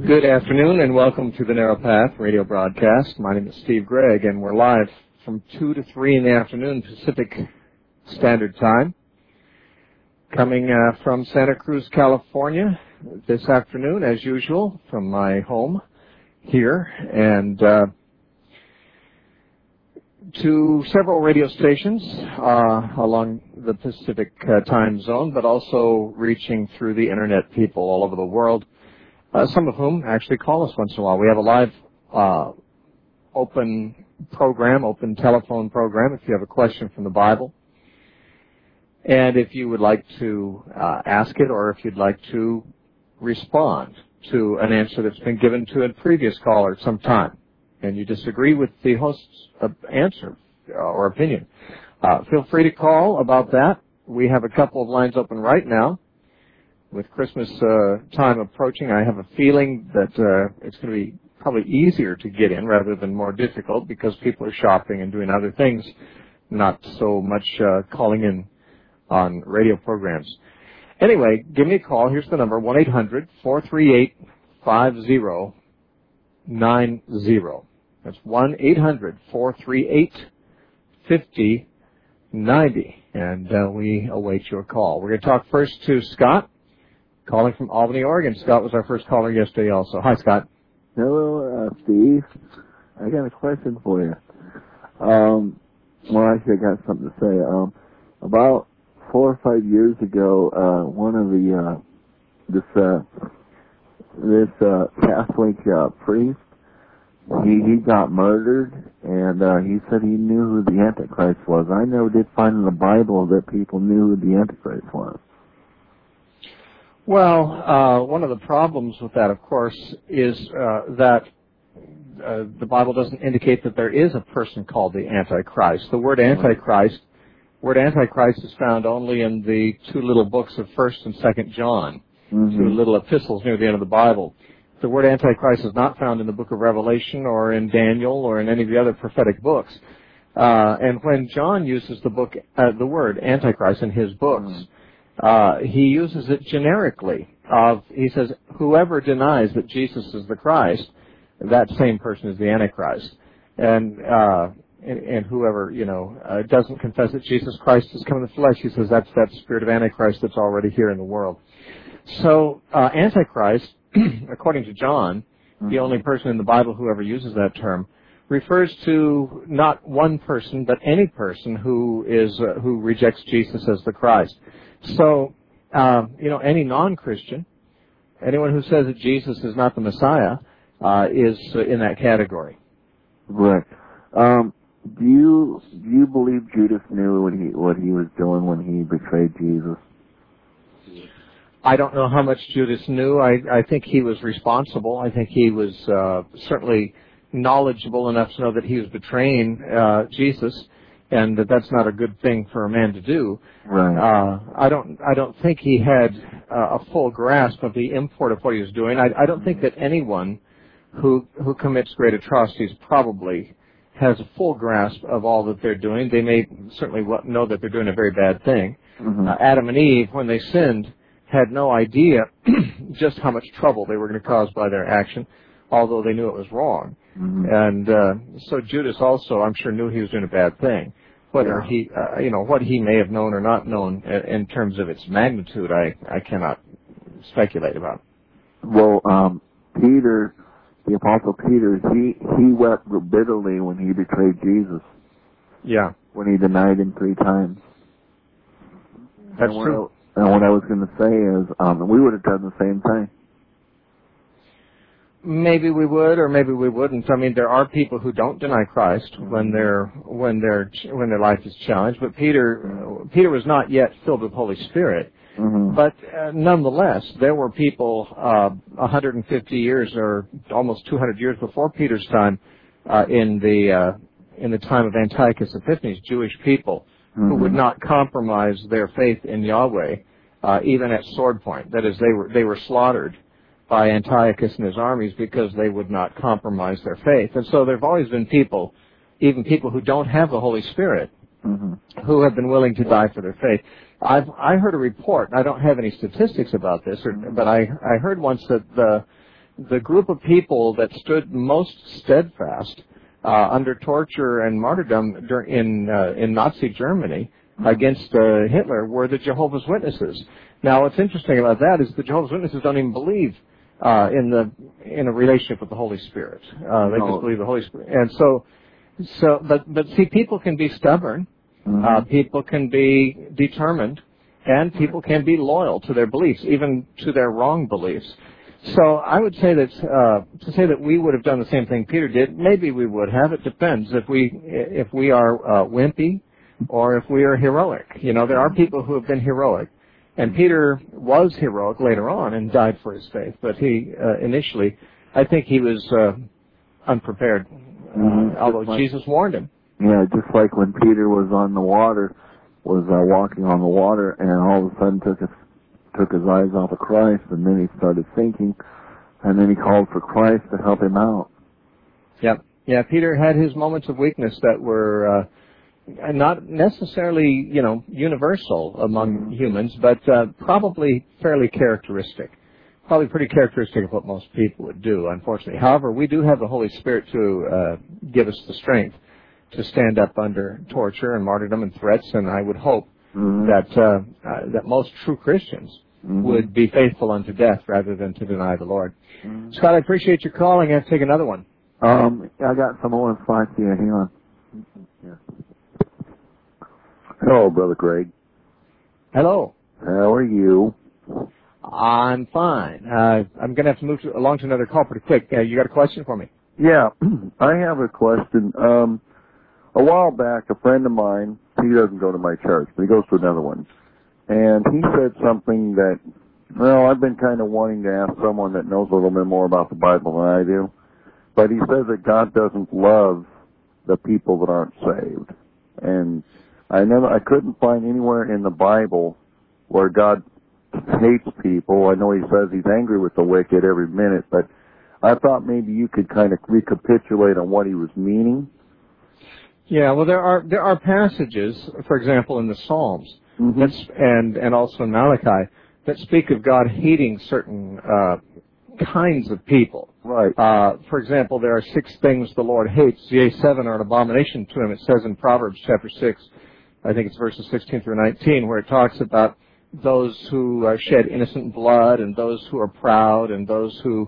Good afternoon and welcome to the Narrow Path radio broadcast. My name is Steve Gregg and we're live from 2 to 3 in the afternoon Pacific Standard Time. Coming from Santa Cruz, California this afternoon as usual from my home here and to several radio stations along the Pacific time zone, but also reaching through the internet people all over the world. Some of whom actually call us once in a while. We have a live open telephone program if you have a question from the Bible. And if you would like to ask it or if you'd like to respond to an answer that's been given to a previous caller at some time, and you disagree with the host's answer or opinion, feel free to call about that. We have a couple of lines open right now. With Christmas time approaching, I have a feeling that it's going to be probably easier to get in rather than more difficult because people are shopping and doing other things, not so much calling in on radio programs. Anyway, give me a call. Here's the number, 1-800-438-5090. That's 1-800-438-5090. And we await your call. We're going to talk first to Scott, calling from Albany, Oregon. Scott was our first caller yesterday also. Hi, Scott. Hello, Steve. I got a question for you. Well, actually, I got something to say. About 4 or 5 years ago, one of this Catholic priest, he got murdered, and he said he knew who the Antichrist was. I never did find in the Bible that people knew who the Antichrist was. Well, one of the problems with that, of course, is that the Bible doesn't indicate that there is a person called the Antichrist. The word Antichrist is found only in the 2 little books of 1st and 2nd John, 2 little epistles near the end of the Bible. The word Antichrist is not found in the book of Revelation or in Daniel or in any of the other prophetic books. And when John uses the word Antichrist in his books, he uses it generically. He says, whoever denies that Jesus is the Christ, that same person is the Antichrist. And whoever, doesn't confess that Jesus Christ has come in the flesh, he says that's that spirit of Antichrist that's already here in the world. So, Antichrist, according to John, the only person in the Bible who ever uses that term, refers to not one person, but any person who rejects Jesus as the Christ. So, any non-Christian, anyone who says that Jesus is not the Messiah, is in that category. Right. Do you believe Judas knew what he was doing when he betrayed Jesus? I don't know how much Judas knew. I think he was responsible. I think he was certainly knowledgeable enough to know that he was betraying Jesus, and that's not a good thing for a man to do. Right. I don't think he had a full grasp of the import of what he was doing. I don't think that anyone who commits great atrocities probably has a full grasp of all that they're doing. They may certainly know that they're doing a very bad thing. Adam and Eve, when they sinned, had no idea just how much trouble they were going to cause by their action, although they knew it was wrong. And so Judas also, I'm sure, knew he was doing a bad thing. Whether he, what he may have known or not known in terms of its magnitude, I cannot speculate about. Well, Peter, the Apostle Peter, he wept bitterly when he betrayed Jesus. Yeah. When he denied him 3 times. That's true. And what I was going to say is, we would have done the same thing. Maybe we would, or maybe we wouldn't. I mean, there are people who don't deny Christ when their life is challenged. But Peter was not yet filled with Holy Spirit. But nonetheless, there were people 150 years or almost 200 years before Peter's time, in the time of Antiochus Epiphanes, Jewish people who would not compromise their faith in Yahweh, even at sword point. That is, they were slaughtered by Antiochus and his armies because they would not compromise their faith. And so there have always been people, even people who don't have the Holy Spirit, who have been willing to die for their faith. I heard a report, and I don't have any statistics about this, but I heard once that the group of people that stood most steadfast under torture and martyrdom in Nazi Germany against Hitler were the Jehovah's Witnesses. Now, what's interesting about that is the Jehovah's Witnesses don't even believe in a relationship with the Holy Spirit. They just believe the Holy Spirit. And but see, people can be stubborn, people can be determined, and people can be loyal to their beliefs, even to their wrong beliefs. So I would say that to say that we would have done the same thing Peter did, maybe we would have. It depends if we are wimpy or if we are heroic. You know, there are people who have been heroic, and Peter was heroic later on and died for his faith. But he initially, I think he was unprepared, although Jesus warned him. Yeah, just like when Peter was on the water, walking on the water, and all of a sudden took his eyes off of Christ, and then he started sinking, and then he called for Christ to help him out. Yep. Yeah, Peter had his moments of weakness that were not necessarily, universal among humans, but probably fairly characteristic. Probably pretty characteristic of what most people would do, unfortunately. However, we do have the Holy Spirit to give us the strength to stand up under torture and martyrdom and threats, and I would hope that most true Christians would be faithful unto death rather than to deny the Lord. Scott, I appreciate your calling. I have to take another one. I got some more five here. Hang on. Yeah. Hello, Brother Craig. Hello. How are you? I'm fine. I'm going to have to move along to another call pretty quick. You got a question for me? Yeah, I have a question. A while back, a friend of mine, he doesn't go to my church, but he goes to another one, and he said something that, I've been kind of wanting to ask someone that knows a little bit more about the Bible than I do, but he says that God doesn't love the people that aren't saved. And I couldn't find anywhere in the Bible where God hates people. I know he says he's angry with the wicked every minute, but I thought maybe you could kind of recapitulate on what he was meaning. Yeah, well, there are passages, for example, in the Psalms, and also in Malachi, that speak of God hating certain kinds of people. Right. For example, there are 6 things the Lord hates. Yea, 7 are an abomination to him. It says in Proverbs chapter 6, I think it's verses 16 through 19, where it talks about those who shed innocent blood, and those who are proud, and those who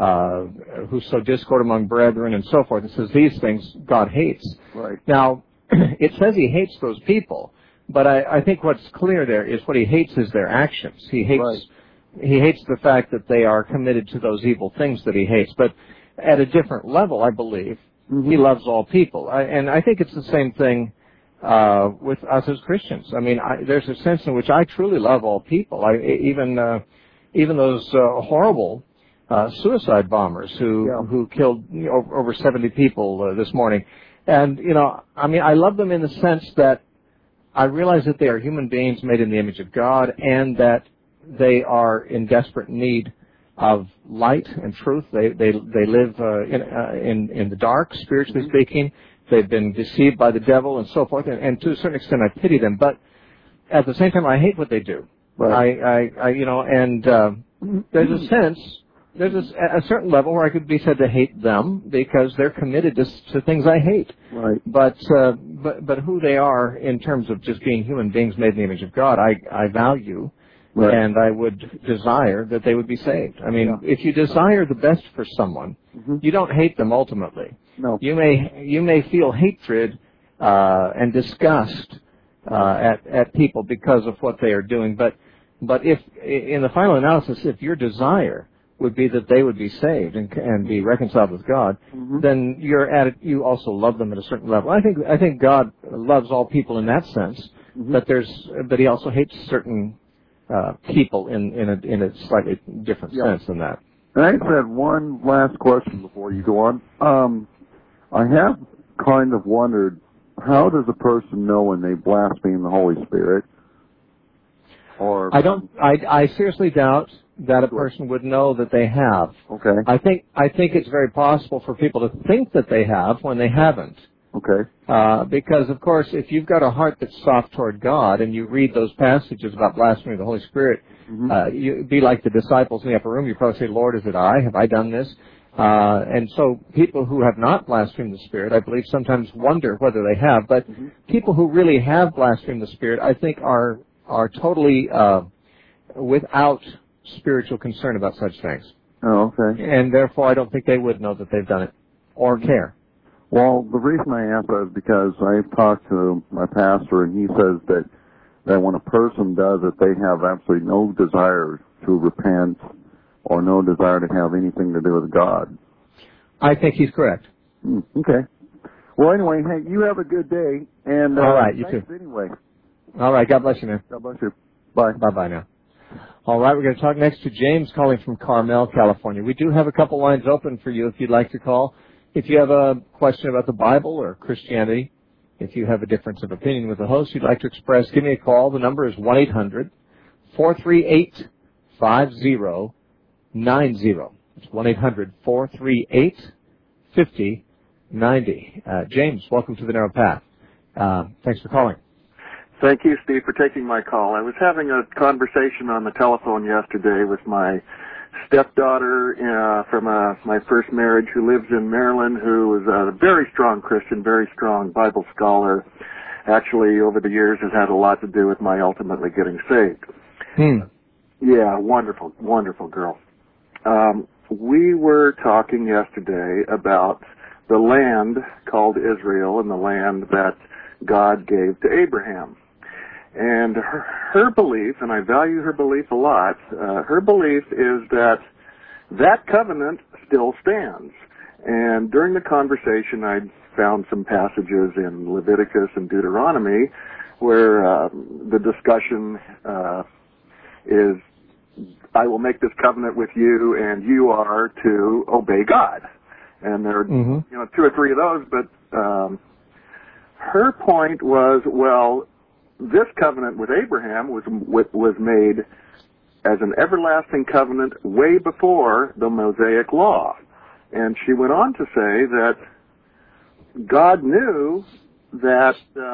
sow discord among brethren, and so forth. It says these things God hates. Right. Now, it says he hates those people, but I think what's clear there is what he hates is their actions. He hates the fact that they are committed to those evil things that he hates. But at a different level, I believe, he loves all people. And I think it's the same thing with us as Christians. I mean, there's a sense in which I truly love all people. Even those horrible suicide bombers who killed over 70 people this morning. And, I love them in the sense that I realize that they are human beings made in the image of God, and that they are in desperate need of light and truth. They live in the dark, spiritually speaking. They've been deceived by the devil and so forth, and to a certain extent I pity them. But at the same time, I hate what they do. Right. There's a sense, there's a certain level where I could be said to hate them because they're committed to things I hate. Right. But who they are in terms of just being human beings made in the image of God, I value. Right. And I would desire that they would be saved. I mean, if you desire the best for someone, you don't hate them ultimately. No. You may feel hatred and disgust at people because of what they are doing, but if in the final analysis, if your desire would be that they would be saved and be reconciled with God, then you also love them at a certain level. I think God loves all people in that sense, but he also hates certain people in a slightly different sense than that. And I just had one last question before you go on. I have kind of wondered, how does a person know when they blaspheme the Holy Spirit? Or I seriously doubt that a person would know that they have. Okay. I think it's very possible for people to think that they have when they haven't. Okay. Because, of course, if you've got a heart that's soft toward God and you read those passages about blaspheming the Holy Spirit, You be like the disciples in the upper room. You probably say, Lord, is it I? Have I done this? And so people who have not blasphemed the Spirit, I believe, sometimes wonder whether they have. But people who really have blasphemed the Spirit, I think, are totally without spiritual concern about such things. Oh, okay. And therefore, I don't think they would know that they've done it or care. Well, the reason I ask that is because I've talked to my pastor, and he says that when a person does it, they have absolutely no desire to repent or no desire to have anything to do with God. I think he's correct. Okay. Well, anyway, hey, you have a good day. And all right, you thanks too. Anyway. All right, God bless you, man. God bless you. Bye. Bye-bye now. All right, we're going to talk next to James calling from Carmel, California. We do have a couple lines open for you if you'd like to call. If you have a question about the Bible or Christianity, if you have a difference of opinion with the host you'd like to express, give me a call. The number is 1-800-438-5090. It's 1-800-438-5090. James, welcome to the Narrow Path. Thanks for calling. Thank you, Steve, for taking my call. I was having a conversation on the telephone yesterday with my stepdaughter from my first marriage who lives in Maryland, who is a very strong Christian, very strong Bible scholar. Actually, over the years, has had a lot to do with my ultimately getting saved. Yeah, wonderful, wonderful girl. We were talking yesterday about the land called Israel and the land that God gave to Abraham. And her belief, and I value her belief a lot, her belief is that that covenant still stands. And during the conversation, I found some passages in Leviticus and Deuteronomy where the discussion is, I will make this covenant with you, and you are to obey God. And there are two or three of those, but her point was, well, this covenant with Abraham was made as an everlasting covenant way before the Mosaic Law. And she went on to say that God knew that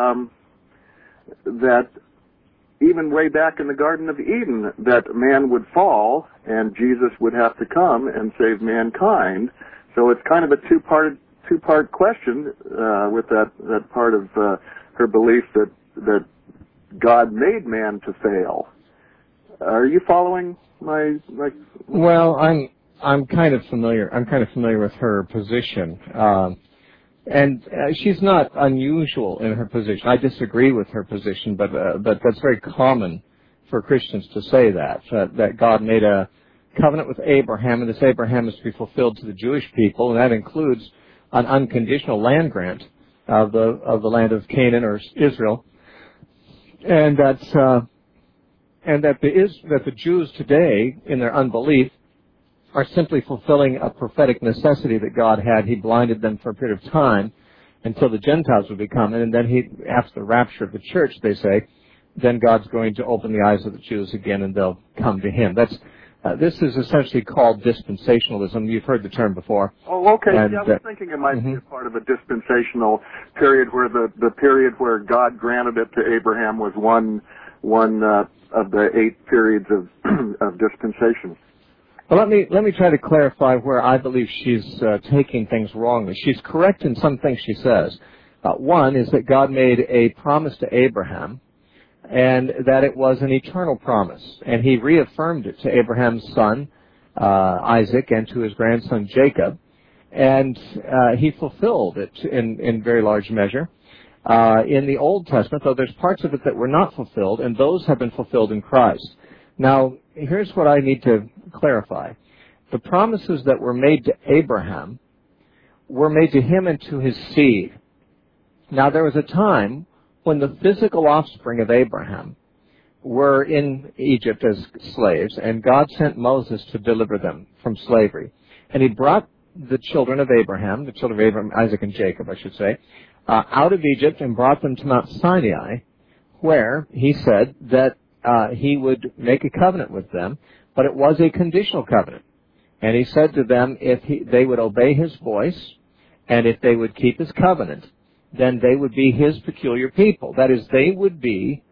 that even way back in the Garden of Eden, that man would fall and Jesus would have to come and save mankind. So it's kind of a two-part question with that part of her belief that God made man to fail. Are you following my? Well, I'm kind of familiar. I'm kind of familiar with her position, and she's not unusual in her position. I disagree with her position, but that's very common for Christians to say that God made a covenant with Abraham, and this Abraham is to be fulfilled to the Jewish people, and that includes an unconditional land grant of the land of Canaan or Israel. And that the Jews today, in their unbelief, are simply fulfilling a prophetic necessity that God had. He blinded them for a period of time until the Gentiles would be coming, and then after the rapture of the church, they say, then God's going to open the eyes of the Jews again, and they'll come to Him. This is essentially called dispensationalism. You've heard the term before. Oh, okay. And, I was thinking it might be a part of a dispensational period where the period where God granted it to Abraham was one of the 8 periods of dispensation. Well, let me try to clarify where I believe she's taking things wrongly. She's correct in some things she says. One is that God made a promise to Abraham, and that it was an eternal promise. And He reaffirmed it to Abraham's son, Isaac, and to his grandson, Jacob. And He fulfilled it in very large measure. In the Old Testament, though there's parts of it that were not fulfilled, and those have been fulfilled in Christ. Now, here's what I need to clarify. The promises that were made to Abraham were made to him and to his seed. Now, there was a time when the physical offspring of Abraham were in Egypt as slaves, and God sent Moses to deliver them from slavery. And He brought the children of Abraham, Isaac and Jacob, I should say, out of Egypt and brought them to Mount Sinai, where He said that He would make a covenant with them, but it was a conditional covenant. And He said to them, if they would obey His voice, and if they would keep His covenant, then they would be His peculiar people. That is, they would be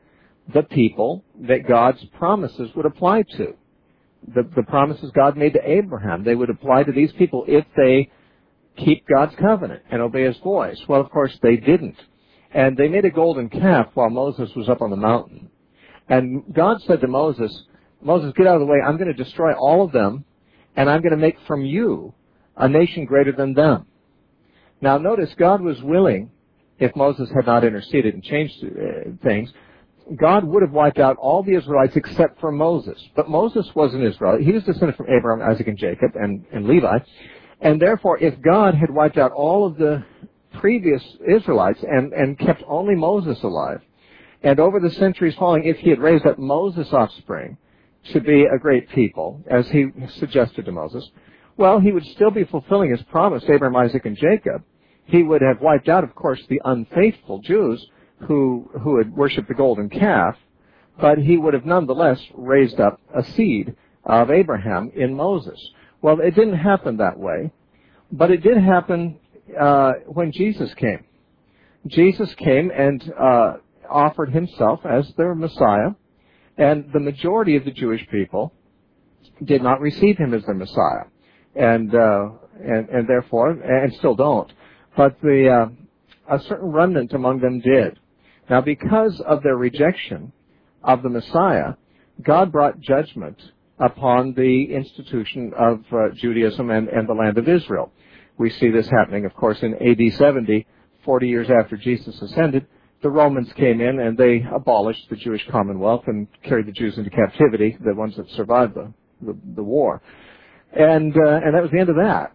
the people that God's promises would apply to. The promises God made to Abraham, they would apply to these people if they keep God's covenant and obey His voice. Well, of course, they didn't. And they made a golden calf while Moses was up on the mountain. And God said to Moses, Moses, get out of the way. I'm going to destroy all of them, and I'm going to make from you a nation greater than them. Now, notice God was willing, if Moses had not interceded and changed things, God would have wiped out all the Israelites except for Moses. But Moses was an Israelite. He was descended from Abraham, Isaac, and Jacob, and Levi. And therefore, if God had wiped out all of the previous Israelites and kept only Moses alive, and over the centuries following, if He had raised up Moses' offspring to be a great people, as He suggested to Moses, well, He would still be fulfilling His promise to Abraham, Isaac, and Jacob. He would have wiped out, of course, the unfaithful Jews who had worshipped the golden calf, but He would have nonetheless raised up a seed of Abraham in Moses. Well, it didn't happen that way, but it did happen when Jesus came. Jesus came and offered Himself as their Messiah, and the majority of the Jewish people did not receive Him as their Messiah, and therefore, and still don't. But a certain remnant among them did. Now, because of their rejection of the Messiah, God brought judgment upon the institution of Judaism and the land of Israel. We see this happening, of course, in AD 70, 40 years after Jesus ascended. The Romans came in and they abolished the Jewish Commonwealth and carried the Jews into captivity, the ones that survived the war. And that was the end of that.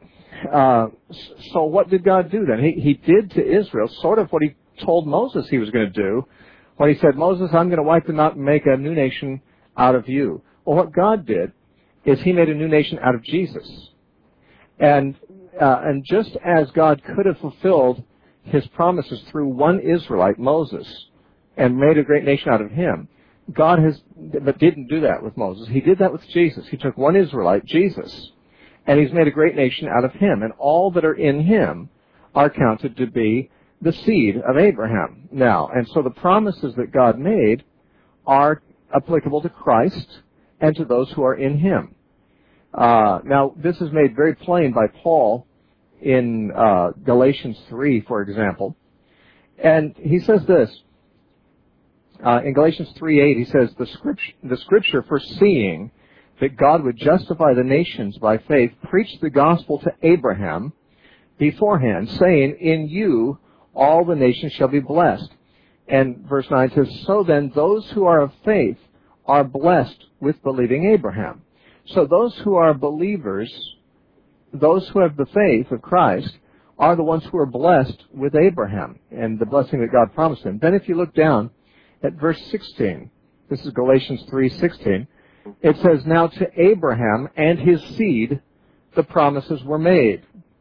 So what did God do then? He did to Israel sort of what He told Moses He was going to do when He said, Moses, I'm going to wipe them out and make a new nation out of you. Well, what God did is He made a new nation out of Jesus. And just as God could have fulfilled His promises through one Israelite, Moses, and made a great nation out of him, but didn't do that with Moses. He did that with Jesus. He took one Israelite, Jesus, and He's made a great nation out of him. And all that are in him are counted to be the seed of Abraham. Now, and so the promises that God made are applicable to Christ and to those who are in Him. Now, this is made very plain by Paul in Galatians 3, for example. And he says this. In Galatians 3:8, he says, the Scripture, foreseeing that God would justify the nations by faith, preached the gospel to Abraham beforehand, saying, in you all the nations shall be blessed. And verse 9 says, so then those who are of faith are blessed with believing Abraham. So those who are believers, those who have the faith of Christ, are the ones who are blessed with Abraham and the blessing that God promised him. Then if you look down at verse 16, this is Galatians 3:16, it says, now to Abraham and his seed the promises were made.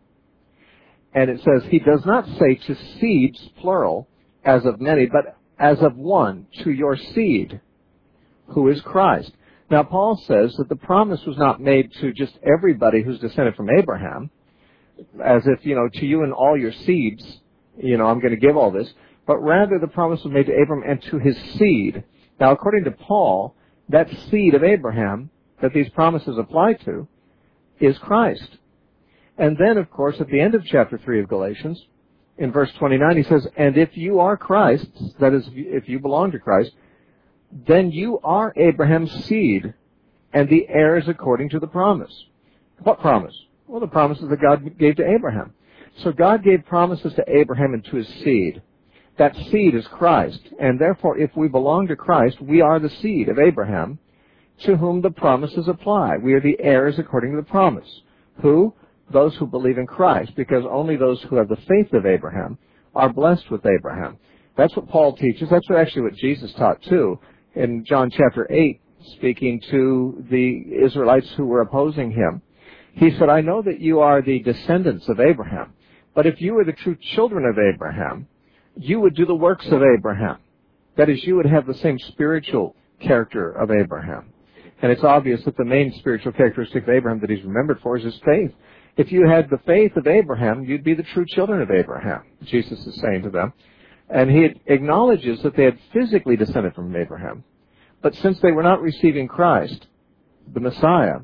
And it says, He does not say to seeds, plural, as of many, but as of one, to your seed, who is Christ. Now, Paul says that the promise was not made to just everybody who's descended from Abraham, as if, to you and all your seeds, I'm going to give all this, but rather the promise was made to Abraham and to his seed. Now, according to Paul, that seed of Abraham that these promises apply to is Christ. And then, of course, at the end of chapter 3 of Galatians, in verse 29, he says, and if you are Christ's, that is, if you belong to Christ, then you are Abraham's seed and the heirs according to the promise. What promise? Well, the promises that God gave to Abraham. So God gave promises to Abraham and to his seed. That seed is Christ. And therefore, if we belong to Christ, we are the seed of Abraham to whom the promises apply. We are the heirs according to the promise. Who? Those who believe in Christ, because only those who have the faith of Abraham are blessed with Abraham. That's what Paul teaches. That's actually what Jesus taught too. In John chapter 8, speaking to the Israelites who were opposing him, he said, I know that you are the descendants of Abraham, but if you were the true children of Abraham, you would do the works of Abraham. That is, you would have the same spiritual character of Abraham. And it's obvious that the main spiritual characteristic of Abraham that he's remembered for is his faith. If you had the faith of Abraham, you'd be the true children of Abraham, Jesus is saying to them. And he acknowledges that they had physically descended from Abraham. But since they were not receiving Christ, the Messiah,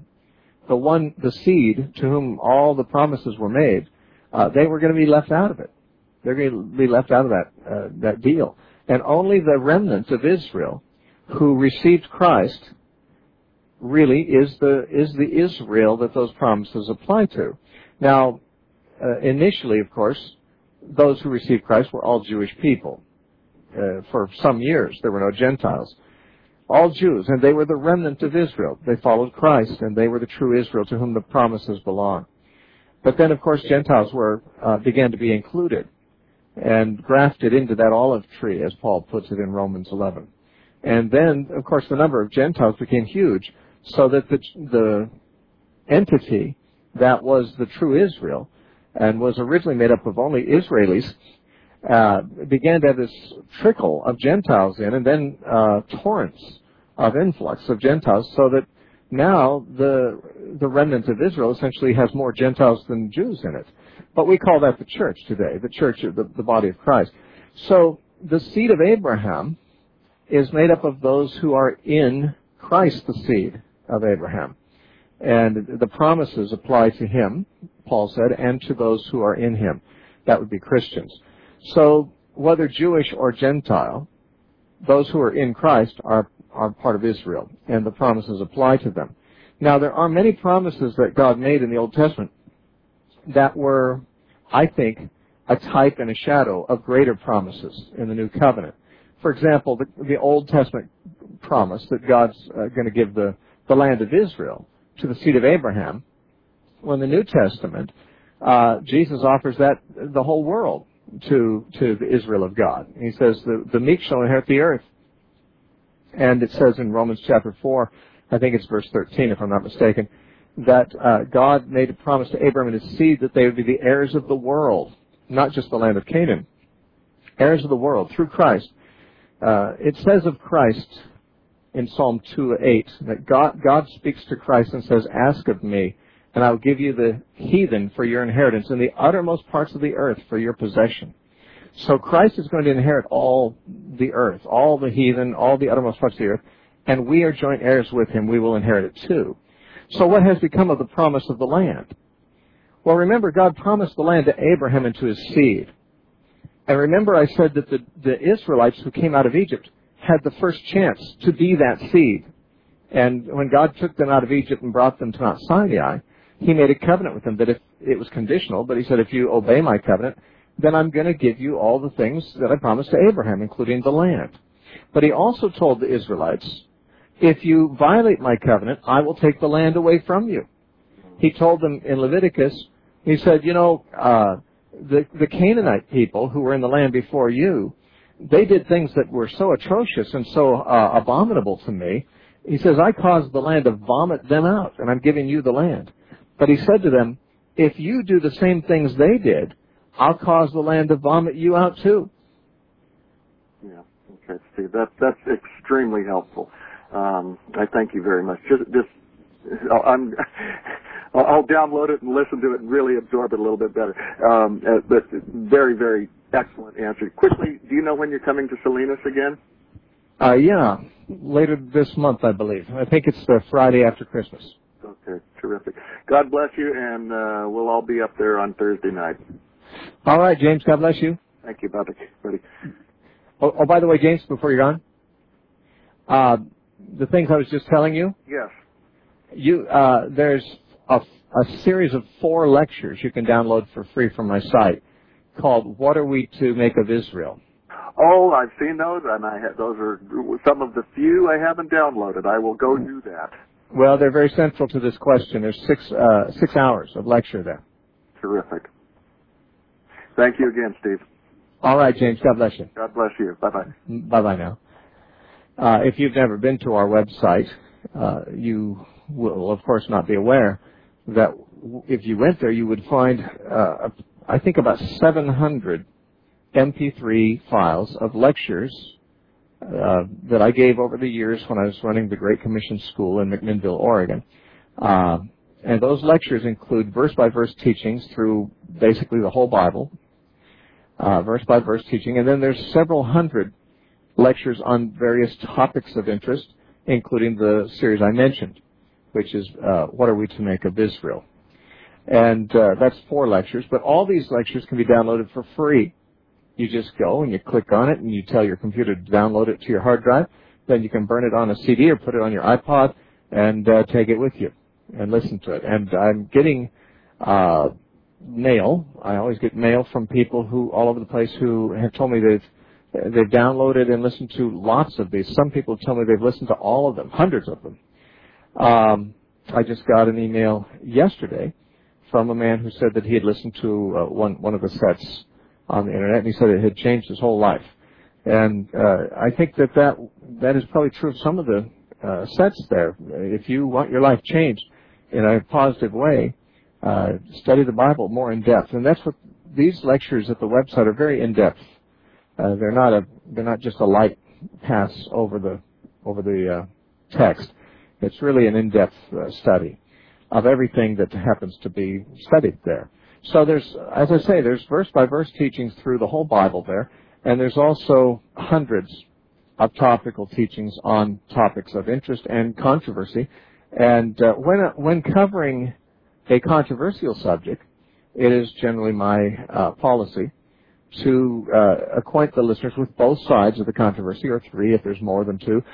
the seed to whom all the promises were made, they were going to be left out of it. They're going to be left out of that deal. And only the remnant of Israel who received Christ really is the Israel that those promises apply to. Now, initially, of course, those who received Christ were all Jewish people. For some years, there were no Gentiles. All Jews, and they were the remnant of Israel. They followed Christ, and they were the true Israel to whom the promises belong. But then, of course, Gentiles began to be included and grafted into that olive tree, as Paul puts it in Romans 11. And then, of course, the number of Gentiles became huge, so that the entity that was the true Israel and was originally made up of only Israelis began to have this trickle of Gentiles in, and then torrents of influx of Gentiles, so that now the remnant of Israel essentially has more Gentiles than Jews in it. But we call that the church today, the church, the body of Christ. So the seed of Abraham is made up of those who are in Christ, the seed of Abraham. And the promises apply to him, Paul said, and to those who are in him. That would be Christians. So whether Jewish or Gentile, those who are in Christ are part of Israel, and the promises apply to them. Now, there are many promises that God made in the Old Testament that were, I think, a type and a shadow of greater promises in the New Covenant. For example, the Old Testament promise that God's going to give the land of Israel to the seed of Abraham. Well, in the New Testament, Jesus offers that the whole world to the Israel of God. He says the meek shall inherit the earth. And it says in Romans chapter 4, I think it's verse 13 if I'm not mistaken, that God made a promise to Abraham and his seed that they would be the heirs of the world, not just the land of Canaan, heirs of the world through Christ. It says of Christ in Psalm 2:8 that God speaks to Christ and says, "Ask of me, and I will give you the heathen for your inheritance, and the uttermost parts of the earth for your possession." So Christ is going to inherit all the earth, all the heathen, all the uttermost parts of the earth, and we are joint heirs with him. We will inherit it too. So what has become of the promise of the land? Well, remember, God promised the land to Abraham and to his seed. And remember, I said that the Israelites who came out of Egypt had the first chance to be that seed. And when God took them out of Egypt and brought them to Mount Sinai, he made a covenant with them that if it was conditional, but he said, if you obey my covenant, then I'm going to give you all the things that I promised to Abraham, including the land. But he also told the Israelites, if you violate my covenant, I will take the land away from you. He told them in Leviticus, he said, the Canaanite people who were in the land before you, they did things that were so atrocious and so abominable to me. He says, I caused the land to vomit them out, and I'm giving you the land. But he said to them, if you do the same things they did, I'll cause the land to vomit you out too. Yeah, okay, Steve, that's extremely helpful. I thank you very much. I'll download it and listen to it and really absorb it a little bit better. But very, very excellent answer. Quickly, do you know when you're coming to Salinas again? Yeah, later this month, I believe. I think it's the Friday after Christmas. Okay, terrific. God bless you, and we'll all be up there on Thursday night. All right, James, God bless you. Thank you, buddy. Oh, by the way, James, before you're gone, the things I was just telling you. Yes. There's a series of 4 lectures you can download for free from my site called "What Are We to Make of Israel?" Oh, I've seen those, and those are some of the few I haven't downloaded. I will go do that. Well, they're very central to this question. There's 6 hours of lecture there. Terrific. Thank you again, Steve. All right, James. God bless you. God bless you. Bye-bye. Bye-bye now. If you've never been to our website, you will, of course, not be aware that if you went there, you would find, I think, about 700 MP3 files of lectures that I gave over the years when I was running the Great Commission School in McMinnville, Oregon. And those lectures include verse-by-verse teachings through basically the whole Bible. verse-by-verse teaching. And then there's several hundred lectures on various topics of interest, including the series I mentioned, which is What Are We to Make of Israel? And that's 4 lectures, but all these lectures can be downloaded for free. You just go and you click on it and you tell your computer to download it to your hard drive. Then you can burn it on a CD or put it on your iPod and take it with you and listen to it. And I'm getting mail. I always get mail from people who all over the place who have told me they've downloaded and listened to lots of these. Some people tell me they've listened to all of them, hundreds of them. I just got an email yesterday from a man who said that he had listened to one of the sets on the internet, and he said it had changed his whole life. And I think that is probably true of some of the sets there. If you want your life changed in a positive way, study the Bible more in depth. And that's what these lectures at the website are, very in depth. They're not just a light pass over the text. It's really an in-depth study of everything that happens to be studied there. So there's, as I say, there's verse-by-verse teachings through the whole Bible there, and there's also hundreds of topical teachings on topics of interest and controversy. And when covering a controversial subject, it is generally my policy to acquaint the listeners with both sides of the controversy, or 3 if there's more than 2,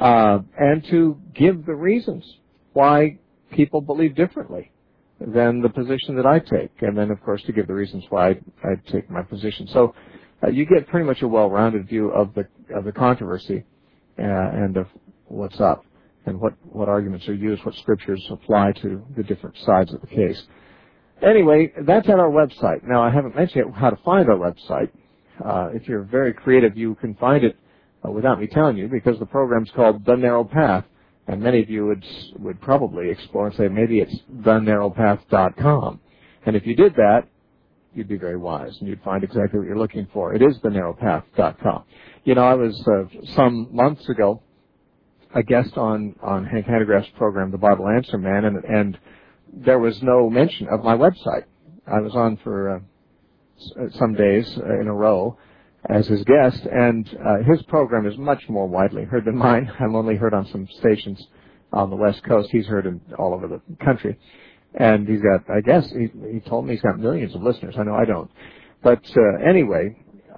and to give the reasons why people believe differently than the position that I take, and then, of course, to give the reasons why I take my position. So you get pretty much a well-rounded view of the controversy and of what's up and what arguments are used, what scriptures apply to the different sides of the case. Anyway, that's at our website. Now, I haven't mentioned yet how to find our website. If you're very creative, you can find it without me telling you, because the program's called The Narrow Path. And many of you would probably explore and say, maybe it's thenarrowpath.com. And if you did that, you'd be very wise, and you'd find exactly what you're looking for. It is thenarrowpath.com. You know, I was, some months ago, a guest on Hank Hanegraaff's program, The Bible Answer Man, and there was no mention of my website. I was on for some days in a row as his guest, and his program is much more widely heard than mine. I'm only heard on some stations on the West Coast. He's heard all over the country. And he's got, I guess, he told me he's got millions of listeners. I know I don't. But anyway,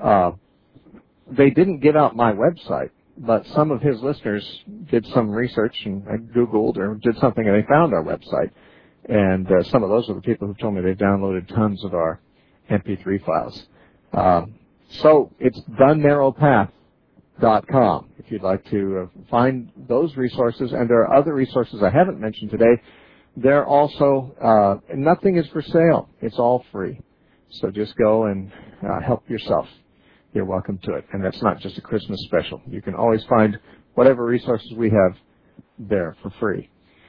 they didn't give out my website, but some of his listeners did some research and Googled or did something, and they found our website. And some of those are the people who told me they've downloaded tons of our MP3 files. So it's thenarrowpath.com if you'd like to find those resources. And there are other resources I haven't mentioned today. They're also, nothing is for sale. It's all free. So just go and help yourself. You're welcome to it. And that's not just a Christmas special. You can always find whatever resources we have there for free.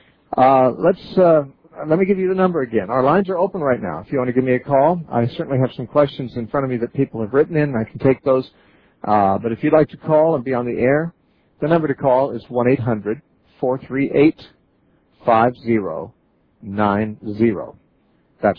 Let me give you the number again. Our lines are open right now. If you want to give me a call, I certainly have some questions in front of me that people have written in. I can take those. But if you'd like to call and be on the air, the number to call is 1-800-438-5090. That's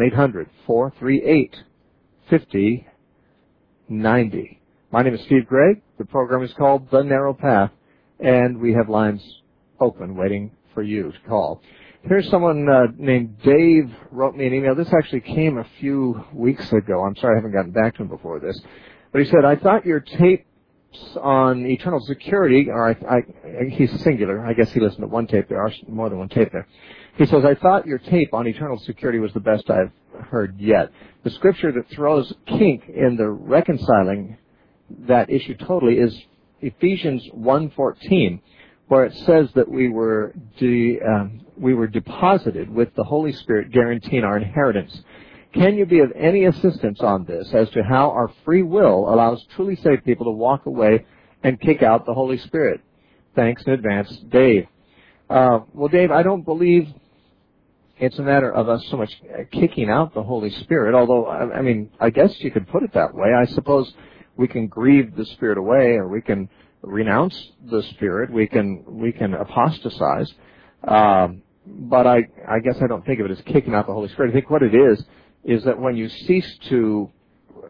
1-800-438-5090. My name is Steve Gregg. The program is called The Narrow Path, and we have lines open waiting for you to call. Here's someone named Dave wrote me an email. This actually came a few weeks ago. I'm sorry I haven't gotten back to him before this. But he said, I thought your tapes on eternal security, or he's singular. I guess he listened to one tape. There are more than one tape there. He says, I thought your tape on eternal security was the best I've heard yet. The scripture that throws kink in the reconciling that issue totally is Ephesians 1:14. Where it says that we were deposited with the Holy Spirit, guaranteeing our inheritance. Can you be of any assistance on this as to how our free will allows truly saved people to walk away and kick out the Holy Spirit? Thanks in advance, Dave. Well, Dave, I don't believe it's a matter of us so much kicking out the Holy Spirit, although, I mean, I guess you could put it that way. I suppose we can grieve the Spirit away, or we can renounce the Spirit, we can apostatize, but I guess I don't think of it as kicking out the Holy Spirit. I think what it is that when you cease to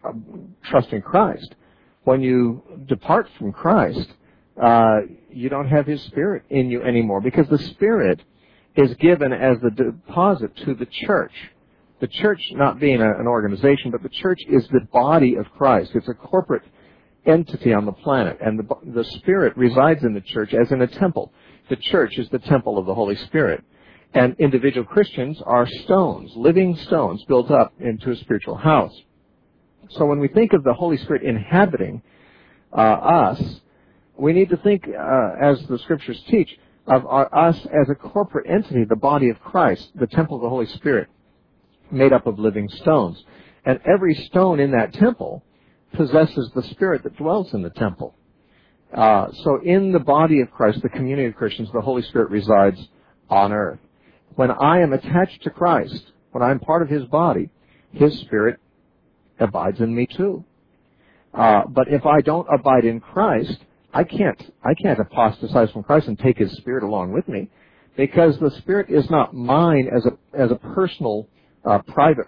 trusting Christ. When you depart from Christ, you don't have His Spirit in you anymore, because the Spirit is given as the deposit to the church. The church not being an organization, but the church is the body of Christ. It's a corporate entity on the planet, and the Spirit resides in the church as in a temple. The church is the temple of the Holy Spirit. And individual Christians are stones, living stones, built up into a spiritual house. So when we think of the Holy Spirit inhabiting us, we need to think, as the Scriptures teach, of us as a corporate entity, the body of Christ, the temple of the Holy Spirit, made up of living stones. And every stone in that temple possesses the Spirit that dwells in the temple. So in the body of Christ, the community of Christians, the Holy Spirit resides on earth. When I am attached to Christ, when I'm part of His body, His Spirit abides in me too. But if I don't abide in Christ, I can't apostatize from Christ and take His Spirit along with me, because the Spirit is not mine as a personal, private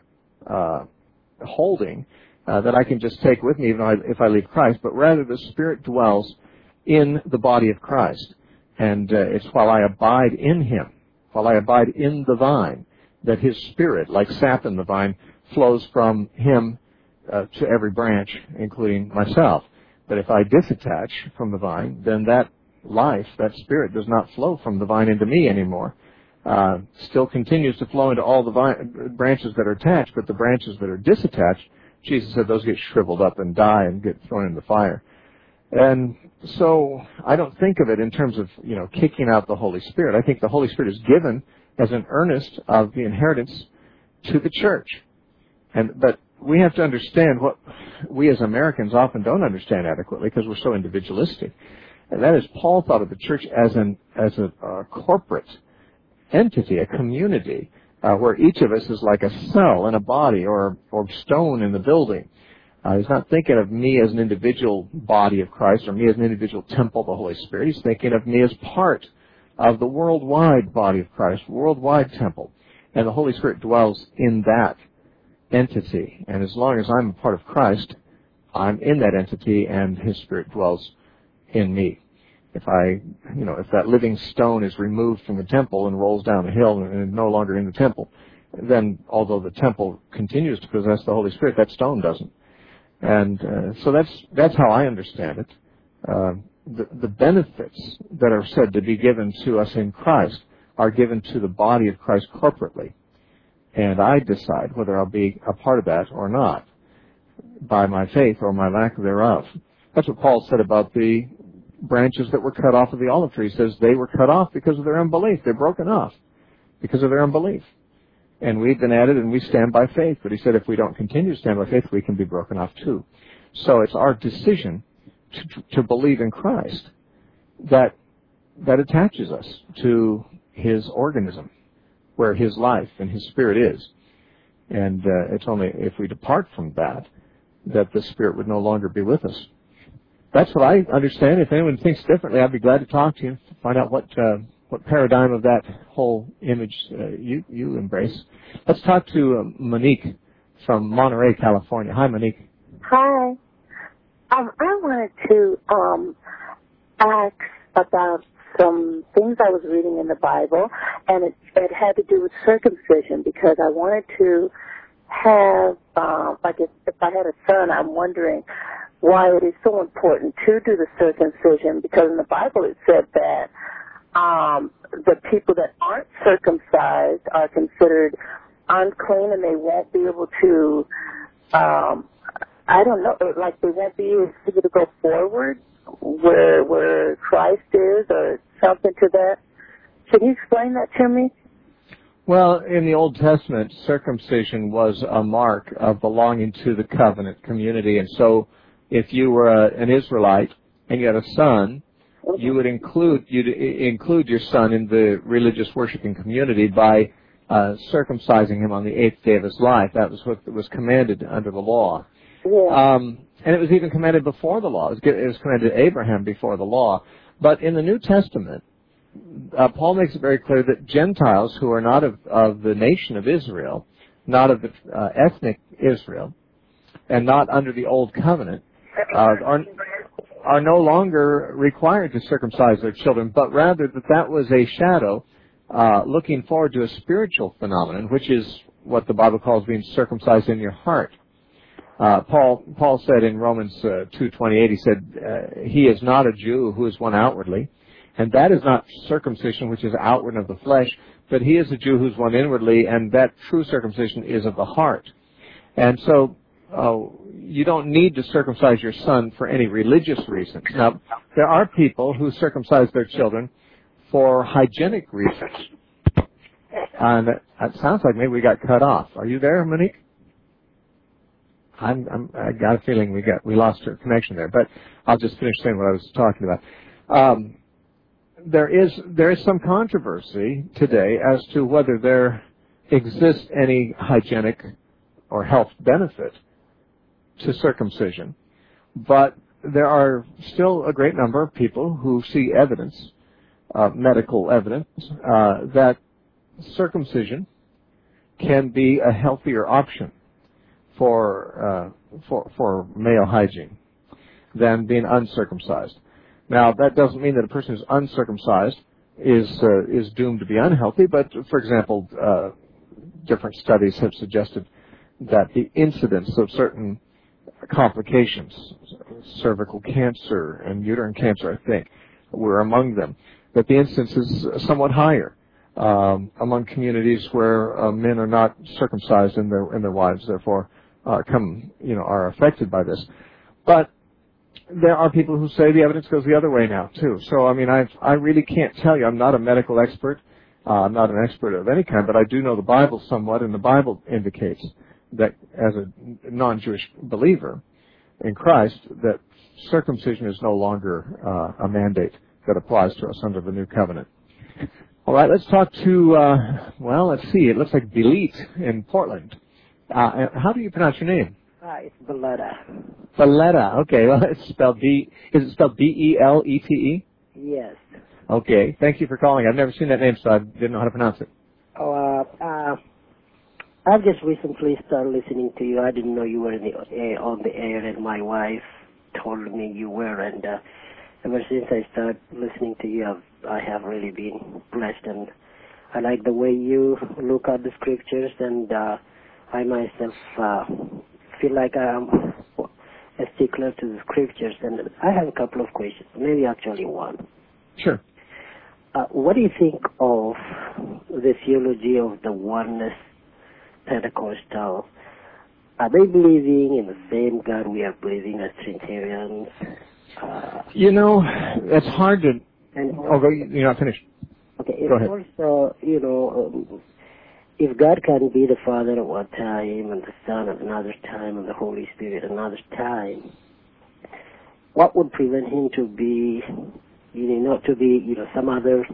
holding that I can just take with me even if I leave Christ, but rather the Spirit dwells in the body of Christ. And it's while I abide in Him, while I abide in the vine, that His Spirit, like sap in the vine, flows from Him to every branch, including myself. But if I disattach from the vine, then that life, that Spirit, does not flow from the vine into me anymore. Still continues to flow into all the branches that are attached, but the branches that are disattached, Jesus said those get shriveled up and die and get thrown in the fire. And so I don't think of it in terms of, kicking out the Holy Spirit. I think the Holy Spirit is given as an earnest of the inheritance to the church. But we have to understand what we as Americans often don't understand adequately, because we're so individualistic. And that is, Paul thought of the church as a corporate entity, a community, where each of us is like a cell in a body or stone in the building. He's not thinking of me as an individual body of Christ or me as an individual temple of the Holy Spirit. He's thinking of me as part of the worldwide body of Christ, worldwide temple. And the Holy Spirit dwells in that entity. And as long as I'm a part of Christ, I'm in that entity, and His Spirit dwells in me. If that living stone is removed from the temple and rolls down the hill and is no longer in the temple, then although the temple continues to possess the Holy Spirit, that stone doesn't. And so that's how I understand it. The benefits that are said to be given to us in Christ are given to the body of Christ corporately. And I decide whether I'll be a part of that or not, by my faith or my lack thereof. That's what Paul said about the branches that were cut off of the olive tree. He says they were cut off because of their unbelief. They're broken off because of their unbelief. And we've been added, and we stand by faith. But he said if we don't continue to stand by faith, we can be broken off too. So it's our decision to believe in Christ that attaches us to His organism, where His life and His Spirit is. And it's only if we depart from that the Spirit would no longer be with us. That's what I understand. If anyone thinks differently, I'd be glad to talk to you, find out what paradigm of that whole image you embrace. Let's talk to Monique from Monterey, California. Hi, Monique. Hi. I wanted to ask about some things I was reading in the Bible, and it had to do with circumcision, because I wanted to have, if I had a son, I'm wondering why it is so important to do the circumcision, because in the Bible it said that the people that aren't circumcised are considered unclean, and they won't be able to, they won't be able to go forward where Christ is, or something to that. Can you explain that to me? Well, in the Old Testament, circumcision was a mark of belonging to the covenant community, and so if you were an Israelite and you had a son, you would include your son in the religious worshiping community by circumcising him on the 8th day of his life. That was what was commanded under the law. Yeah. And it was even commanded before the law. It was commanded to Abraham before the law. But in the New Testament, Paul makes it very clear that Gentiles who are not of the nation of Israel, not of the ethnic Israel, and not under the old covenant, are no longer required to circumcise their children, but rather that was a shadow looking forward to a spiritual phenomenon, which is what the Bible calls being circumcised in your heart. Paul said in Romans 2:28, he said, he is not a Jew who is one outwardly, and that is not circumcision which is outward of the flesh, but he is a Jew who is one inwardly, and that true circumcision is of the heart. And so you don't need to circumcise your son for any religious reasons. Now, there are people who circumcise their children for hygienic reasons. And it sounds like maybe we got cut off. Are you there, Monique? I got a feeling we lost our connection there, but I'll just finish saying what I was talking about. There is some controversy today as to whether there exists any hygienic or health benefit to circumcision, but there are still a great number of people who see evidence, medical evidence, that circumcision can be a healthier option for male hygiene than being uncircumcised. Now, that doesn't mean that a person who's uncircumcised is doomed to be unhealthy, but, for example, different studies have suggested that the incidence of certain complications, cervical cancer and uterine cancer, I think, were among them, that the incidence is somewhat higher among communities where men are not circumcised and their wives, therefore, are affected by this. But there are people who say the evidence goes the other way now, too. So, I really can't tell you. I'm not a medical expert. I'm not an expert of any kind, but I do know the Bible somewhat, and the Bible indicates that as a non-Jewish believer in Christ, that circumcision is no longer a mandate that applies to us under the new covenant. All right, let's talk to, let's see. It looks like Belit in Portland. How do you pronounce your name? It's Beletta. Beletta. Okay. Well, is it spelled B-E-L-E-T-E? Yes. Okay. Thank you for calling. I've never seen that name, so I didn't know how to pronounce it. I've just recently started listening to you. I didn't know you were on the air, and my wife told me you were. And ever since I started listening to you, I have really been blessed. And I like the way you look at the scriptures, and I myself feel like I'm a stickler to the scriptures. And I have a couple of questions, maybe actually one. Sure. What do you think of the theology of the oneness Pentecostal? Are they believing in the same God we are believing as Trinitarians? It's hard to... you're not finished. Okay. Go ahead. Also, if God can be the Father at one time and the Son at another time and the Holy Spirit at another time, what would prevent him to be, not to be, some other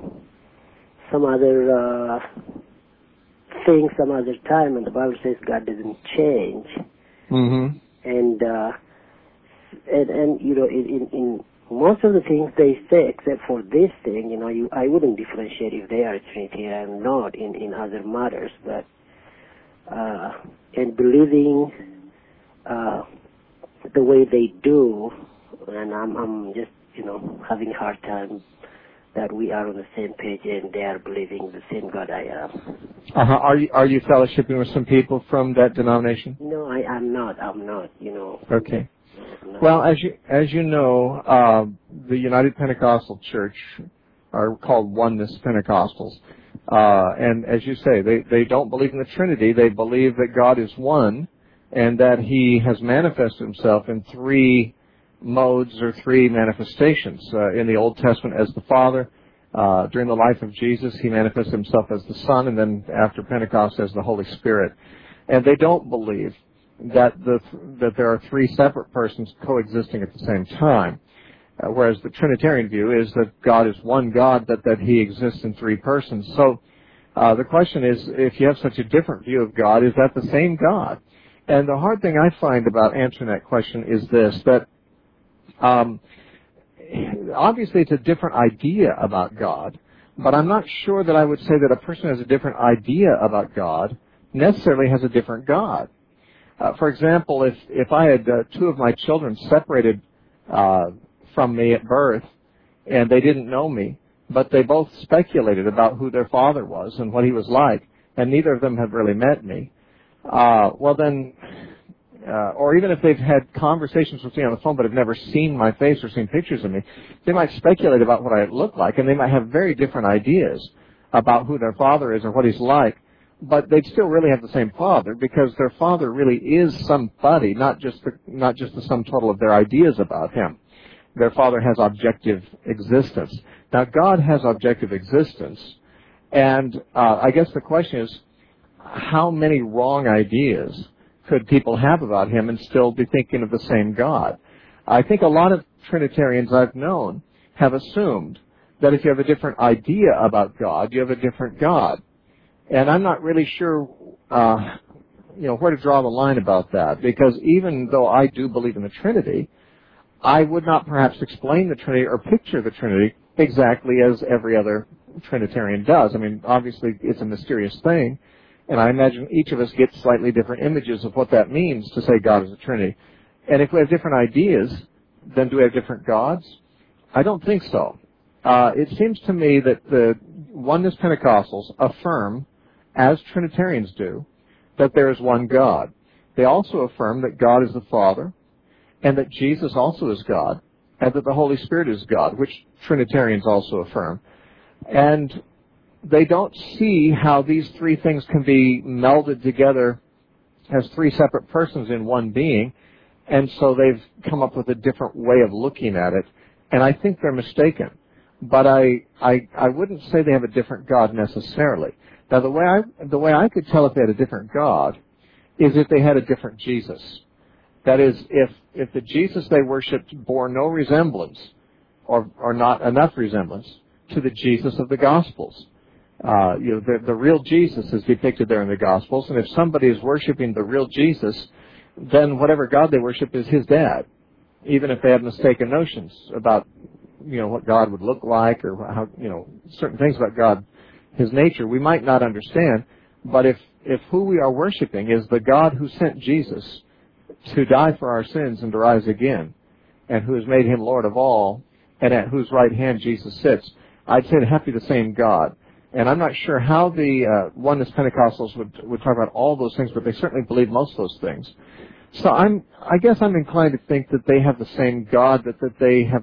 thing some other time? And the Bible says God doesn't change. Mm-hmm. And in most of the things they say, except for this thing, I wouldn't differentiate if they are Trinitarian or not in other matters, but in believing the way they do, and I'm just having a hard time that we are on the same page and they are believing the same God I am. Are you fellowshipping with some people from that denomination? No, I'm not. Okay. Well, as you know, the United Pentecostal Church are called Oneness Pentecostals. And as you say, they don't believe in the Trinity. They believe that God is one and that he has manifested himself in three modes or three manifestations. In the Old Testament as the Father, during the life of Jesus, he manifested himself as the Son, and then after Pentecost as the Holy Spirit. And they don't believe that there are three separate persons coexisting at the same time. Whereas the Trinitarian view is that God is one God, but that he exists in three persons. So the question is, if you have such a different view of God, is that the same God? And the hard thing I find about answering that question is this, that obviously it's a different idea about God, but I'm not sure that I would say that a person who has a different idea about God necessarily has a different God. For example, if I had two of my children separated from me at birth and they didn't know me, but they both speculated about who their father was and what he was like, and neither of them have really met me, well then, or even if they've had conversations with me on the phone but have never seen my face or seen pictures of me, they might speculate about what I look like, and they might have very different ideas about who their father is or what he's like, but they'd still really have the same father because their father really is somebody, not just the sum total of their ideas about him. Their father has objective existence. Now, God has objective existence, and I guess the question is, how many wrong ideas could people have about him and still be thinking of the same God? I think a lot of Trinitarians I've known have assumed that if you have a different idea about God, you have a different God. And I'm not really sure, where to draw the line about that, because even though I do believe in the Trinity, I would not perhaps explain the Trinity or picture the Trinity exactly as every other Trinitarian does. I mean, obviously it's a mysterious thing, and I imagine each of us gets slightly different images of what that means to say God is a Trinity. And if we have different ideas, then do we have different gods? I don't think so. It seems to me that the Oneness Pentecostals affirm, as Trinitarians do, that there is one God. They also affirm that God is the Father, and that Jesus also is God, and that the Holy Spirit is God, which Trinitarians also affirm. And they don't see how these three things can be melded together as three separate persons in one being, and so they've come up with a different way of looking at it, and I think they're mistaken. But I wouldn't say they have a different God necessarily. Now, the way I could tell if they had a different God is if they had a different Jesus. That is, if the Jesus they worshipped bore no resemblance, or not enough resemblance, to the Jesus of the Gospels. The real Jesus is depicted there in the Gospels, and if somebody is worshiping the real Jesus, then whatever God they worship is his dad, even if they have mistaken notions about, what God would look like, or how, certain things about God, his nature, we might not understand. But if who we are worshiping is the God who sent Jesus to die for our sins and to rise again, and who has made him Lord of all, and at whose right hand Jesus sits, I'd say it have to be the same God. And I'm not sure how the Oneness Pentecostals would talk about all those things, but they certainly believe most of those things. So I guess I'm inclined to think that they have the same God, that they have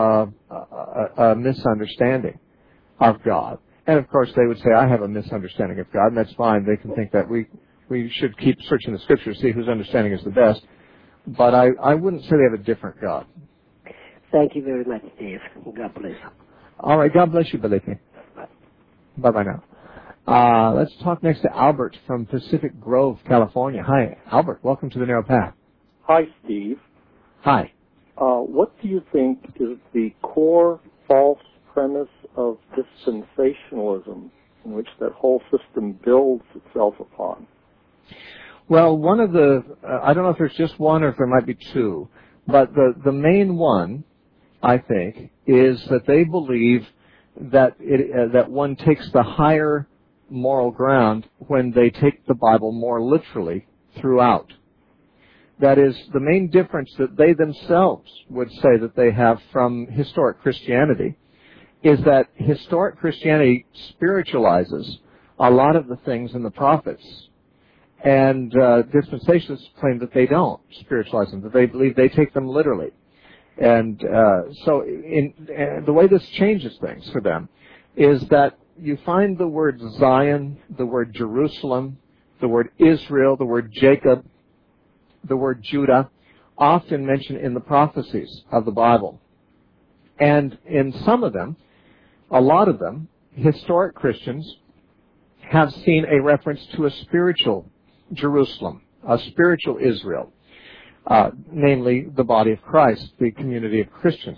a misunderstanding of God. And of course they would say, I have a misunderstanding of God, and that's fine. They can think that we should keep searching the Scriptures to see whose understanding is the best. But I wouldn't say they have a different God. Thank you very much, Dave. God bless you. All right, God bless you, Belipe. Bye-bye now. Let's talk next to Albert from Pacific Grove, California. Hi, Albert. Welcome to the Narrow Path. Hi, Steve. Hi. What do you think is the core false premise of dispensationalism in which that whole system builds itself upon? Well, one of the, I don't know if there's just one or if there might be two, but the main one, I think, is that they believe that that one takes the higher moral ground when they take the Bible more literally throughout. That is, the main difference that they themselves would say that they have from historic Christianity is that historic Christianity spiritualizes a lot of the things in the prophets. And dispensationalists claim that they don't spiritualize them, that they believe they take them literally. And so the way this changes things for them is that you find the word Zion, the word Jerusalem, the word Israel, the word Jacob, the word Judah, often mentioned in the prophecies of the Bible. And in some of them, a lot of them, historic Christians have seen a reference to a spiritual Jerusalem, a spiritual Israel. Namely the body of Christ, the community of Christians.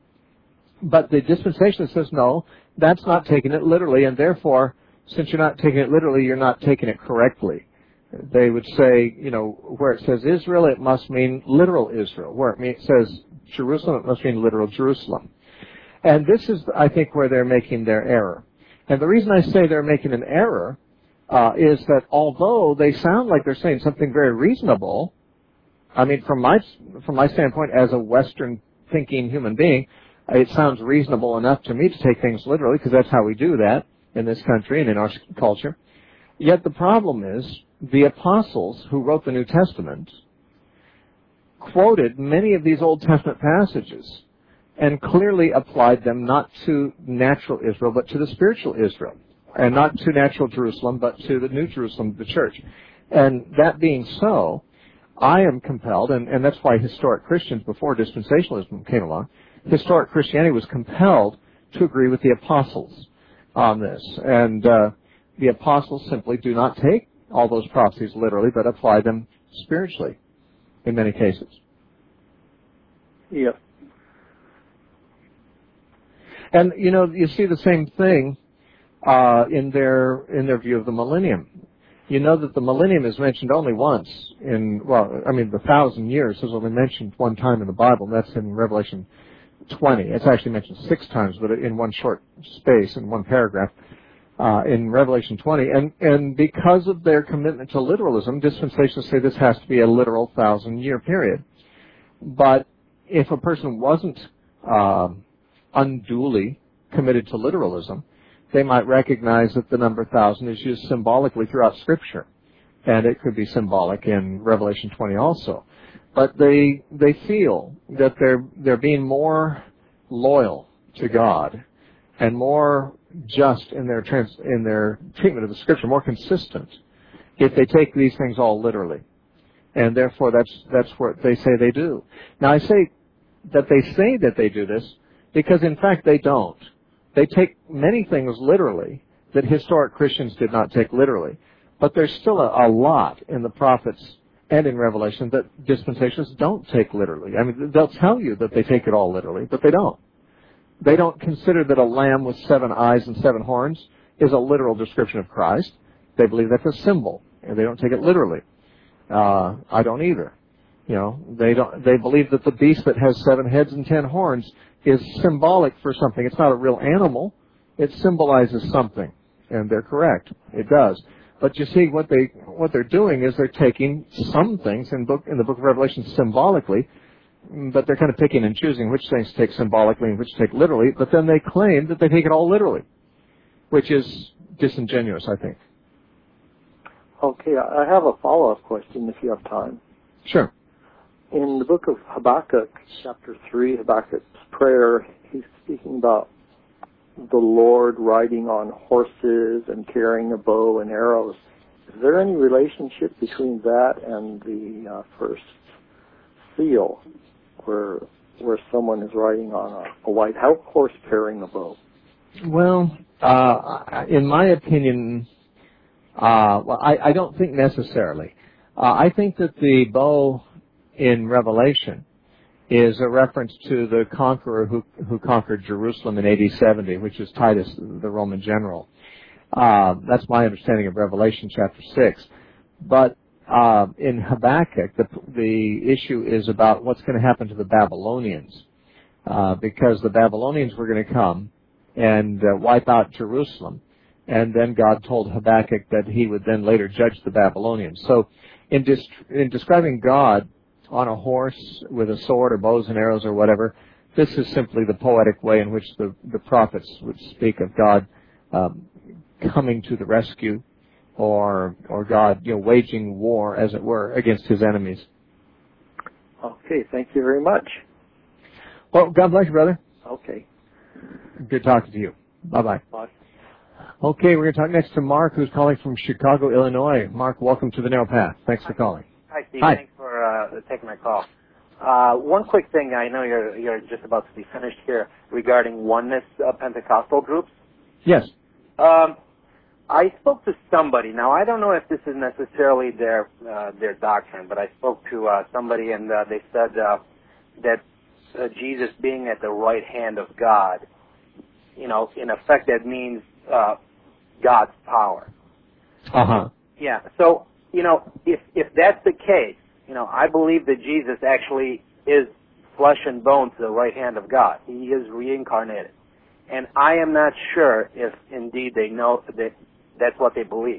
But the dispensationalist says, no, that's not taking it literally, and therefore, since you're not taking it literally, you're not taking it correctly. They would say, where it says Israel, it must mean literal Israel. Where it says Jerusalem, it must mean literal Jerusalem. And this is, I think, where they're making their error. And the reason I say they're making an error is that although they sound like they're saying something very reasonable, I mean, from my standpoint as a Western thinking human being, it sounds reasonable enough to me to take things literally, because that's how we do that in this country and in our culture. Yet the problem is the apostles who wrote the New Testament quoted many of these Old Testament passages and clearly applied them not to natural Israel, but to the spiritual Israel. And not to natural Jerusalem, but to the New Jerusalem, the church. And that being so, I am compelled, and that's why historic Christians, before dispensationalism came along, historic Christianity was compelled to agree with the apostles on this. And the apostles simply do not take all those prophecies literally, but apply them spiritually in many cases. Yeah. And, you see the same thing in their view of the millennium. You know that the millennium is mentioned only once the 1,000 years is only mentioned one time in the Bible, and that's in Revelation 20. It's actually mentioned 6 times, but in one short space, in one paragraph, in Revelation 20. And because of their commitment to literalism, dispensationalists say this has to be a literal 1,000-year period. But if a person wasn't unduly committed to literalism, they might recognize that the number 1,000 is used symbolically throughout Scripture, and it could be symbolic in Revelation 20 also. But they feel that they're being more loyal to God and more just in their treatment of the Scripture, more consistent, if they take these things all literally, and therefore that's what they say they do. Now I say that they do this because in fact they don't. They take many things literally that historic Christians did not take literally. But there's still a lot in the prophets and in Revelation that dispensationalists don't take literally. I mean, they'll tell you that they take it all literally, but they don't. They don't consider that a lamb with 7 eyes and 7 horns is a literal description of Christ. They believe that's a symbol, and they don't take it literally. I don't either. They believe that the beast that has 7 heads and 10 horns is symbolic for something. It's not a real animal. It symbolizes something, and they're correct. It does. But you see, what they're doing is they're taking some things in the book of Revelation symbolically, but they're kind of picking and choosing which things to take symbolically and which to take literally. But then they claim that they take it all literally, which is disingenuous, I think. Okay, I have a follow-up question if you have time. Sure. In the book of Habakkuk, chapter 3, Habakkuk's prayer, he's speaking about the Lord riding on horses and carrying a bow and arrows. Is there any relationship between that and the first seal, where someone is riding on a white horse carrying a bow? Well, in my opinion, I don't think necessarily. I think that the bow in Revelation is a reference to the conqueror who conquered Jerusalem in AD 70, which is Titus, the Roman general. That's my understanding of Revelation chapter 6. But in Habakkuk, the issue is about what's going to happen to the Babylonians, because the Babylonians were going to come and wipe out Jerusalem. And then God told Habakkuk that he would then later judge the Babylonians. So in describing God on a horse with a sword or bows and arrows or whatever, this is simply the poetic way in which the prophets would speak of God coming to the rescue, or God waging war, as it were, against his enemies. Okay, thank you very much. Well, God bless you, brother. Okay. Good talking to you. Bye-bye. Bye. Okay, we're going to talk next to Mark, who's calling from Chicago, Illinois. Mark, welcome to the Narrow Path. Thanks for calling. Hi, Steve. Hi. Thanks for taking my call. One quick thing. I know you're just about to be finished here regarding oneness Pentecostal groups. Yes. I spoke to somebody. Now, I don't know if this is necessarily their doctrine, but I spoke to somebody, and they said that Jesus being at the right hand of God, in effect, that means God's power. Uh-huh. Yeah. So, if that's the case, I believe that Jesus actually is flesh and bone to the right hand of God. He is reincarnated. And I am not sure if indeed they know that that's what they believe.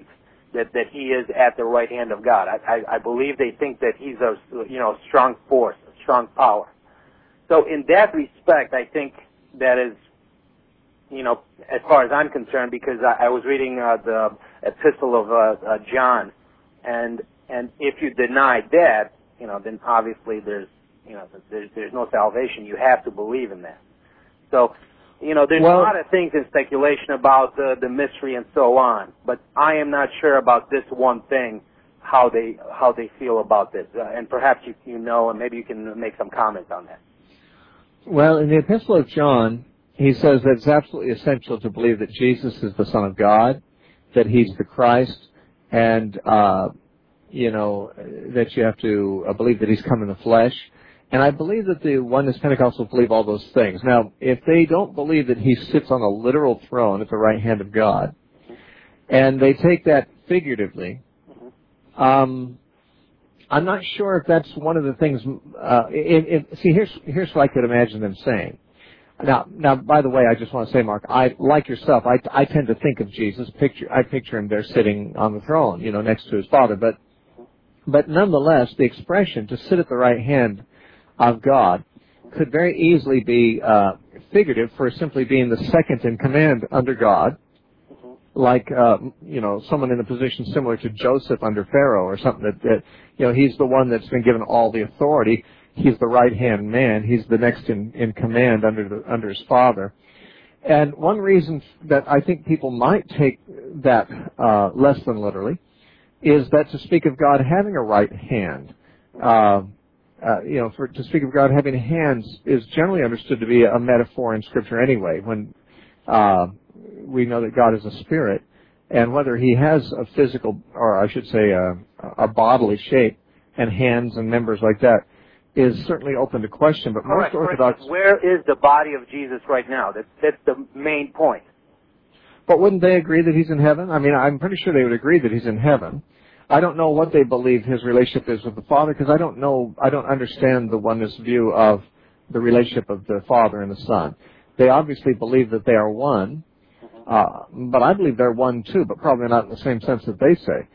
that he is at the right hand of God. I believe they think that he's a strong force, a strong power. So in that respect, I think that is, as far as I'm concerned, because I was reading the epistle of John, and if you deny that, then obviously there's no salvation. You have to believe in that. So, there's a lot of things in speculation about the mystery and so on, but I am not sure about this one thing, how they feel about this, and perhaps and maybe you can make some comments on that. Well, in the Epistle of John, he says that it's absolutely essential to believe that Jesus is the Son of God, that he's the Christ, and, that you have to believe that he's come in the flesh. And I believe that the Oneness Pentecostals believe all those things. Now, if they don't believe that he sits on a literal throne at the right hand of God, and they take that figuratively, I'm not sure if that's one of the things. Here's what I could imagine them saying. Now, by the way, I just want to say, Mark, like yourself, I tend to think of Jesus. I picture him there sitting on the throne, next to his Father. But nonetheless, the expression "to sit at the right hand of God" could very easily be figurative for simply being the second in command under God, like someone in a position similar to Joseph under Pharaoh, or something that he's the one that's been given all the authority. He's the right hand man. He's the next in command under his Father. And one reason that I think people might take that less than literally is that to speak of God having a right hand. To speak of God having hands is generally understood to be a metaphor in Scripture anyway, when we know that God is a spirit, and whether he has a physical, or I should say a bodily shape, and hands and members like that, is certainly open to question. But most Orthodox... Where is the body of Jesus right now? That's the main point. But wouldn't they agree that he's in heaven? I mean, I'm pretty sure they would agree that he's in heaven. I don't know what they believe his relationship is with the Father, because I don't understand the oneness view of the relationship of the Father and the Son. They obviously believe that they are one, but I believe they're one too, but probably not in the same sense that they say.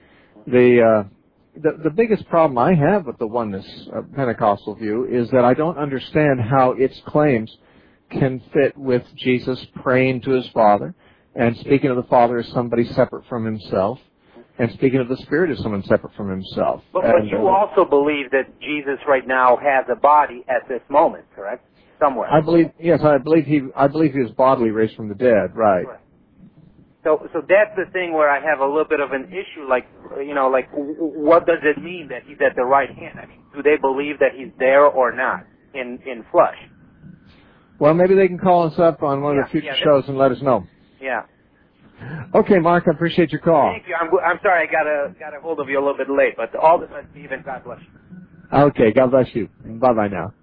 The biggest problem I have with the oneness Pentecostal view is that I don't understand how its claims can fit with Jesus praying to his Father and speaking of the Father as somebody separate from himself, and speaking of the Spirit as someone separate from himself. But you also believe that Jesus right now has a body at this moment, correct? Somewhere. I believe he was bodily raised from the dead, right. So that's the thing where I have a little bit of an issue, like what does it mean that he's at the right hand? I mean, do they believe that he's there or not in flesh? Well, maybe they can call us up on one of the future shows and let us know. Yeah. Okay, Mark, I appreciate your call. Thank you. I'm sorry I got a hold of you a little bit late, but all the best, Stephen. God bless you. Okay, God bless you. Bye-bye now.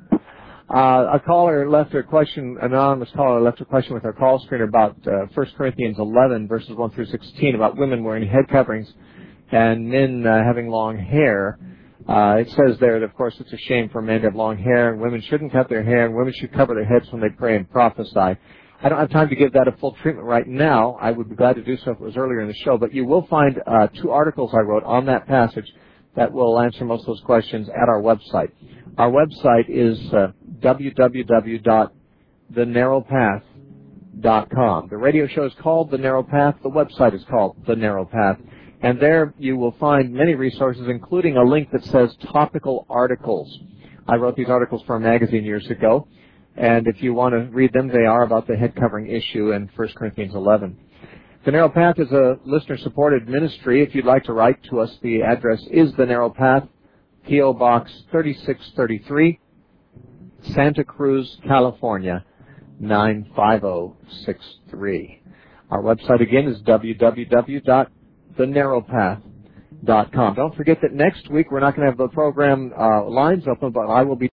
A caller left a question, an anonymous caller left a question with our call screener about 1 Corinthians 11, verses 1 through 16, about women wearing head coverings and men having long hair. It says there that, of course, it's a shame for men to have long hair, and women shouldn't cut their hair, and women should cover their heads when they pray and prophesy. I don't have time to give that a full treatment right now. I would be glad to do so if it was earlier in the show, but you will find 2 articles I wrote on that passage that will answer most of those questions at our website. Our website is www.thenarrowpath.com. The radio show is called The Narrow Path. The website is called The Narrow Path. And there you will find many resources, including a link that says topical articles. I wrote these articles for a magazine years ago, and if you want to read them, they are about the head covering issue in 1 Corinthians 11. The Narrow Path is a listener-supported ministry. If you'd like to write to us, the address is The Narrow Path, P.O. Box 3633, Santa Cruz, California, 95063. Our website again is www.thenarrowpath.com. Don't forget that next week we're not going to have the program lines open, but I will be